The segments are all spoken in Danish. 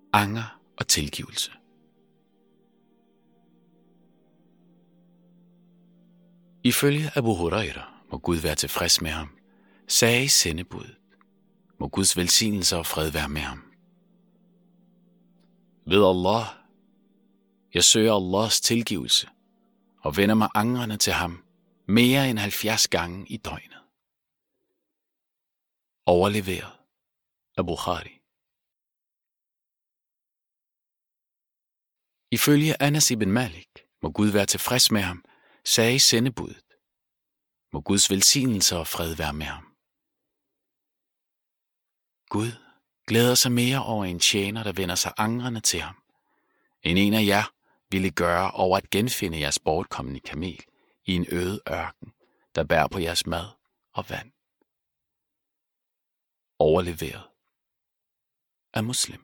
anger og tilgivelse. Ifølge Abu Huraira, må Gud være tilfreds med ham, sagde sendebuddet, må Guds velsignelse og fred være med ham: Ved Allah, jeg søger Allahs tilgivelse og vender mig angrende til ham mere end 70 gange i døgnet. Overleveret af Bukhari. Ifølge Anas ibn Malik, må Gud være tilfreds med ham, sagde sendebuddet, må Guds velsignelse og fred være med ham: Gud glæder sig mere over en tjener, der vender sig angrende til ham, end en af jer ville gøre over at genfinde jeres bortkomne kamel i en øde ørken, der bærer på jeres mad og vand. Overleveret af Muslim.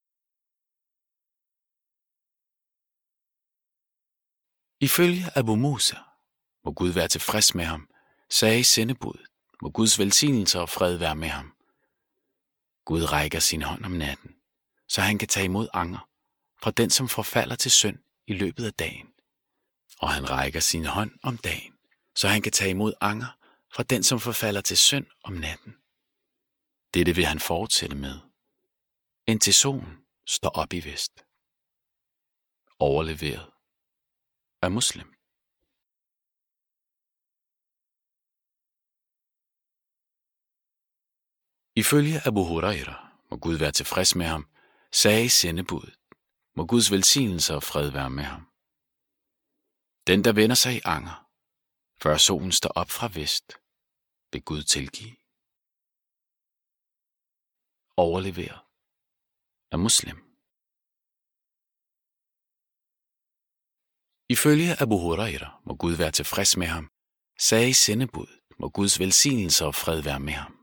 Ifølge Abu Musa, må Gud være tilfreds med ham, sagde sendebuddet, må Guds velsignelse og fred være med ham: Gud rækker sin hånd om natten, så han kan tage imod anger fra den, som forfalder til synd i løbet af dagen. Og han rækker sin hånd om dagen, så han kan tage imod anger fra den, som forfalder til synd om natten. Dette vil han fortsætte med, indtil solen står op i vest. Overleveret af Muslim. Ifølge Abu Huraira, må Gud være tilfreds med ham, sagde sendebuddet, må Guds velsignelse og fred være med ham: Den, der vender sig i anger, før solen står op fra vest, vil Gud tilgive. Overleveret af Muslim. Ifølge Abu Huraira, må Gud være tilfreds med ham, sagde sendebuddet, må Guds velsignelse og fred være med ham: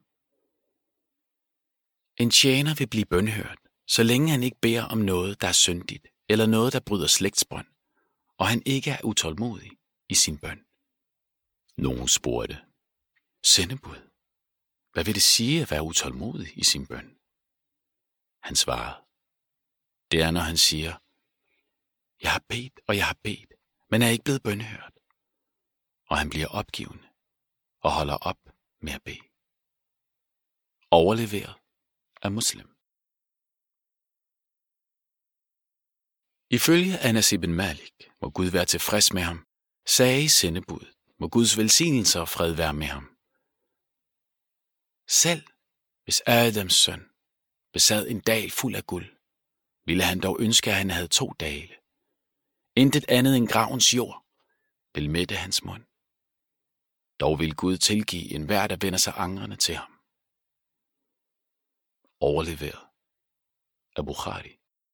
En tjener vil blive bønhørt, så længe han ikke beder om noget, der er syndigt, eller noget, der bryder slægtsbånd, og han ikke er utålmodig i sin bøn. Nogen spurgte: Sendebud, hvad vil det sige at være utålmodig i sin bøn? Han svarede: Det er, når han siger: Jeg har bedt, og jeg har bedt, men er ikke blevet bønhørt. Og han bliver opgivende og holder op med at bede. Overleveret af Muslim. Ifølge Anas ibn Malik, må Gud være tilfreds med ham, sagde sendebuddet, må Guds velsignelse og fred være med ham: Selv hvis Adams søn besad en dal fuld af guld, ville han dog ønske, at han havde 2 dale. Intet andet end gravens jord vil mætte hans mund. Dog vil Gud tilgive enhver, der vender sig angrende til ham. Overleveret af Bukhari.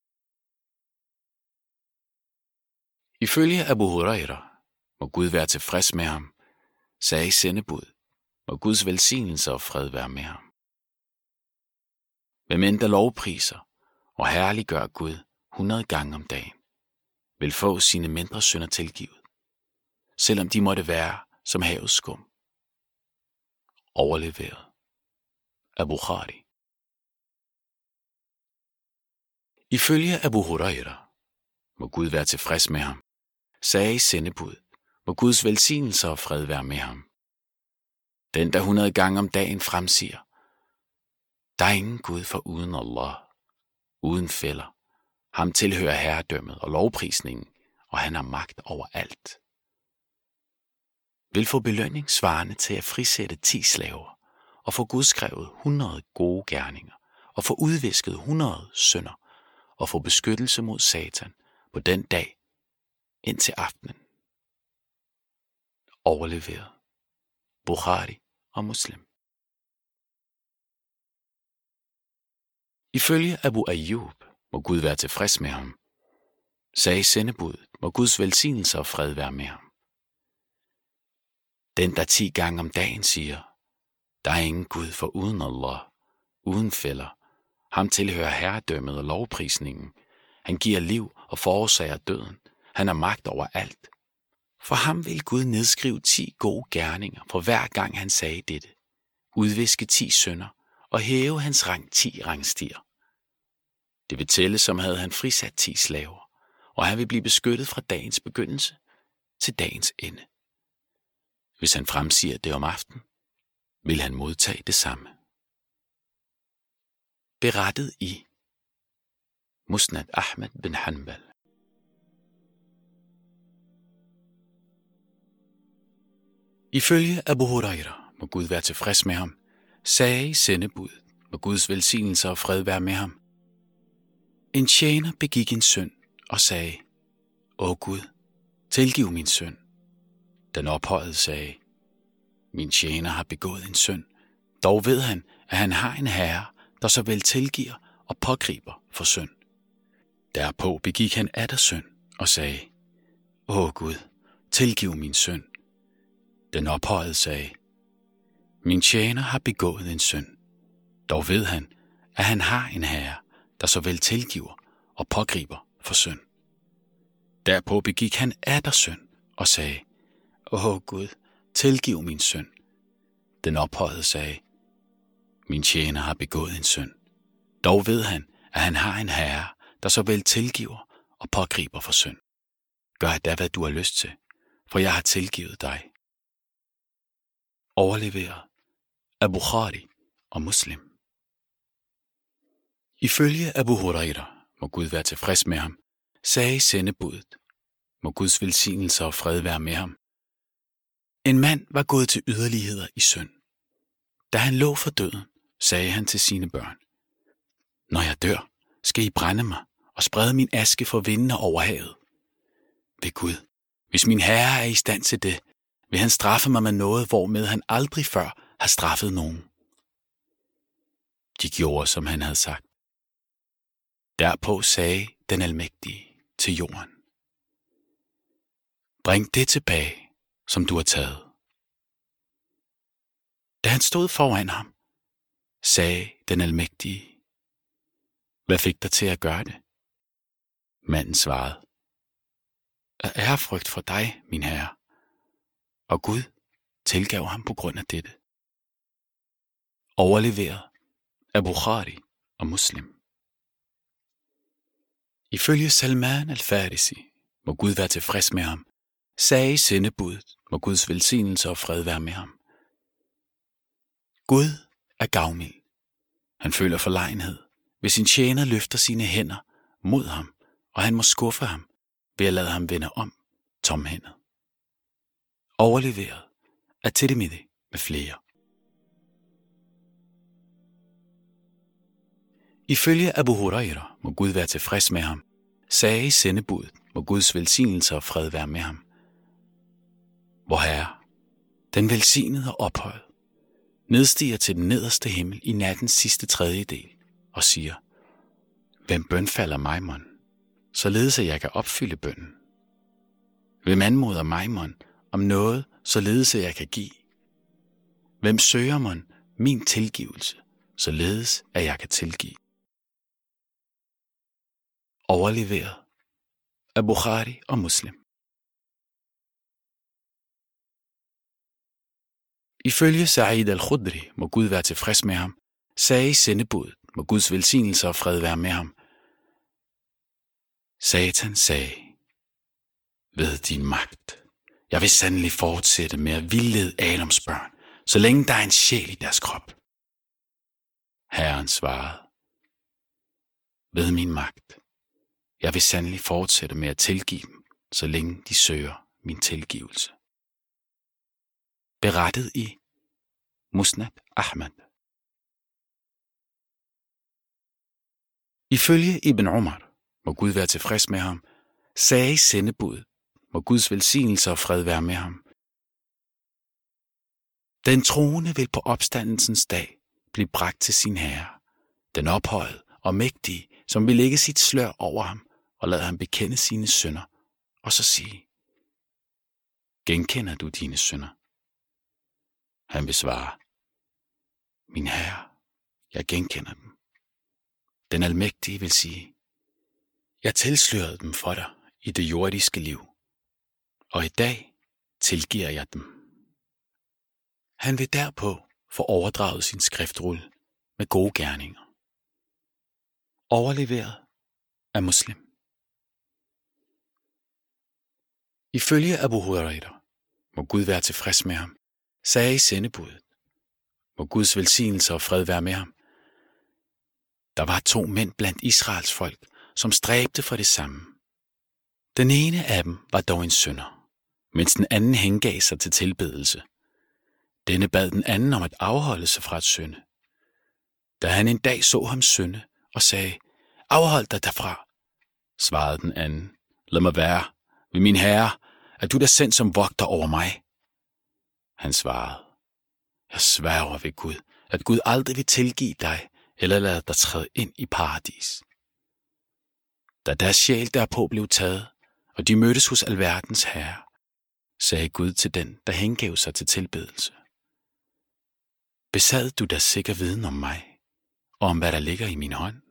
Ifølge Abu Huraira, må Gud være tilfreds med ham, sagde sendebuddet, må Guds velsignelse og fred være med ham: Hvem end der lovpriser og herliggør Gud 100 gange om dagen, vil få sine mindre synder tilgivet, selvom de måtte være som havets skum. Overleveret af Bukhari. Ifølge Abu Huraira, må Gud være tilfreds med ham, sagde sendebuddet, må Guds velsignelse og fred være med ham: Den, der 100 gange om dagen fremsiger: Der er ingen Gud for uden Allah, uden fælder. Ham tilhører herredømmet og lovprisningen, og han har magt over alt. Vil få belønning svarende til at frisætte 10 slaver, og få gudskrevet 100 gode gerninger, og få udvisket 100 synder, og få beskyttelse mod Satan på den dag indtil aftenen. Overleveret Bukhari og Muslim. Ifølge Abu Ayyub, må Gud være tilfreds med ham, sagde sendebuddet, må Guds velsignelse og fred være med ham: Den, der 10 gange om dagen siger: Der er ingen Gud for uden Allah, uden fælder. Ham tilhører herredømmet og lovprisningen. Han giver liv og forårsager døden. Han har magt over alt. For ham vil Gud nedskrive 10 gode gerninger for hver gang han sagde dette, udviske 10 synder og hæve hans rang 10 rangstier. Det vil tælle, som havde han frisat 10 slaver, og han vil blive beskyttet fra dagens begyndelse til dagens ende. Hvis han fremsiger det om aftenen, vil han modtage det samme. Berettet i Musnad Ahmad bin Hanbal. Ifølge Abu Huraira, må Gud være tilfreds med ham, sagde sendebuddet, må Guds velsignelse og fred være med ham: en tjener begik en synd og sagde: Åh Gud, tilgiv min synd. Den ophøjede sagde: min tjener har begået en synd, dog ved han, at han har en herre, der såvel tilgiver og pågriber for synd. Derpå begik han atter synd og sagde: Åh Gud, tilgiv min synd. Den ophøjede sagde: min tjener har begået en synd, dog ved han, at han har en herre, der såvel tilgiver og pågriber for synd. Derpå begik han atter synd og sagde: Åh Gud, tilgiv min synd. Den ophøjede sagde: min tjener har begået en synd, dog ved han, at han har en herre, der såvel tilgiver og pågriber for synd. Gør da, hvad du har lyst til, for jeg har tilgivet dig. Overleveret af Bukhari og Muslim. Ifølge Abu Huraira, må Gud være tilfreds med ham, sagde sendebuddet, må Guds velsignelse og fred være med ham: en mand var gået til yderligheder i synd. Da han lå for døden, sagde han til sine børn: når jeg dør, skal I brænde mig og sprede min aske for vindene over havet. Ved Gud, hvis min herre er i stand til det, vil han straffe mig med noget, hvormed han aldrig før har straffet nogen. De gjorde, som han havde sagt. Derpå sagde den almægtige til jorden: bring det tilbage, som du har taget. Da han stod foran ham, sagde den almægtige: hvad fik dig til at gøre det? Manden svarede: af ærefrygt for dig, min herre. Og Gud tilgav ham på grund af dette. Overleveret af Bukhari og Muslim. Ifølge Salman al-Farisi, må Gud være tilfreds med ham, sagde sendebuddet, må Guds velsignelse og fred være med ham: Gud er gavmild. Han føler forlegenhed, hvis sin tjener løfter sine hænder mod ham, og han må skuffe ham ved at lade ham vende om tomhændet. Overleveret af Tirmidhi med flere. Ifølge Abu Huraira, må Gud være tilfreds med ham, sagde sendebuddet, må Guds velsignelse og fred være med ham: vor Herre, den velsignede og ophøjet, nedstiger til den nederste himmel i nattens sidste tredjedel og siger: hvem bønfalder mig mon, således at jeg kan opfylde bønnen? Hvem anmoder mig mon om noget, således at jeg kan give? Hvem søger mon min tilgivelse, således at jeg kan tilgive? Overleveret af Bukhari og Muslim. Ifølge Sa'id al-Khudri, må Gud være tilfreds med ham, sagde sendebuddet, må Guds velsignelse og fred være med ham: Satan sagde: ved din magt, jeg vil sandelig fortsætte med at vildlede Adams børn, så længe der er en sjæl i deres krop. Herren svarede: ved min magt, jeg vil sandelig fortsætte med at tilgive dem, så længe de søger min tilgivelse. Berettet i Musnad Ahmad. Ifølge Ibn Umar, må Gud være tilfreds med ham, sagde sendebuddet, må Guds velsignelse og fred være med ham: den troende vil på opstandelsens dag blive bragt til sin herre, den ophøjede og mægtige, som vil lægge sit slør over ham og lade ham bekende sine synder, og så sige: genkender du dine synder? Han vil svare: min herre, jeg genkender dem. Den almægtige vil sige: jeg tilslørede dem for dig i det jordiske liv, og i dag tilgiver jeg dem. Han vil derpå få overdraget sin skriftrulle med gode gerninger. Overleveret af Muslim. Ifølge Abu Huraira, må Gud være tilfreds med ham, sagde sendebudet, må Guds velsignelse og fred være med ham. Der var 2 mænd blandt Israels folk, som stræbte for det samme. Den ene af dem var dog en synder, mens den anden hengav sig til tilbedelse. Denne bad den anden om at afholde sig fra at synde. Da han en dag så ham synde og sagde, afhold dig derfra, svarede den anden, lad mig være, ved min herre, er du da sendt som vogter over mig? Han svarede, jeg sværger ved Gud, at Gud aldrig vil tilgive dig, eller lade dig træde ind i paradis. Da deres sjæl derpå blev taget, og de mødtes hos alverdens herre, sagde Gud til den, der hengav sig til tilbedelse. Besad du da sikker viden om mig, og om hvad der ligger i min hånd?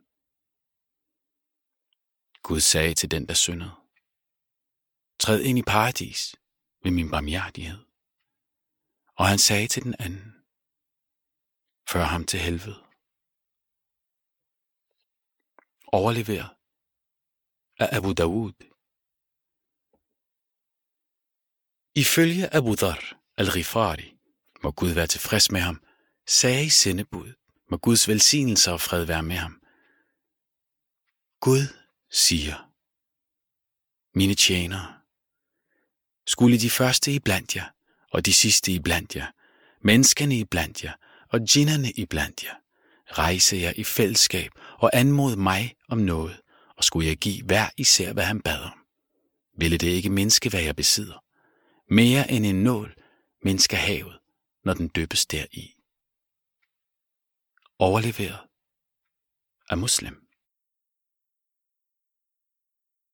Gud sagde til den, der syndede, træd ind i paradis ved min barmhjertighed. Og han sagde til den anden, før ham til helvede. Overleveret af Abu Dawud. Ifølge Abu Dhar al-Ghifari, må Gud være tilfreds med ham, sagde sendebudet, må Guds velsignelse og fred være med ham. Gud siger, mine tjenere, skulle de første iblandt jer, og de sidste iblandt jer, menneskerne iblandt jer, og djinnerne iblandt jer, rejse jer i fællesskab og anmode mig om noget, og skulle jeg give hver især, hvad han bad om, ville det ikke mindske, hvad jeg besidder. Mere end en nål mindsker havet, når den dyppes deri. Overleveret af Muslim.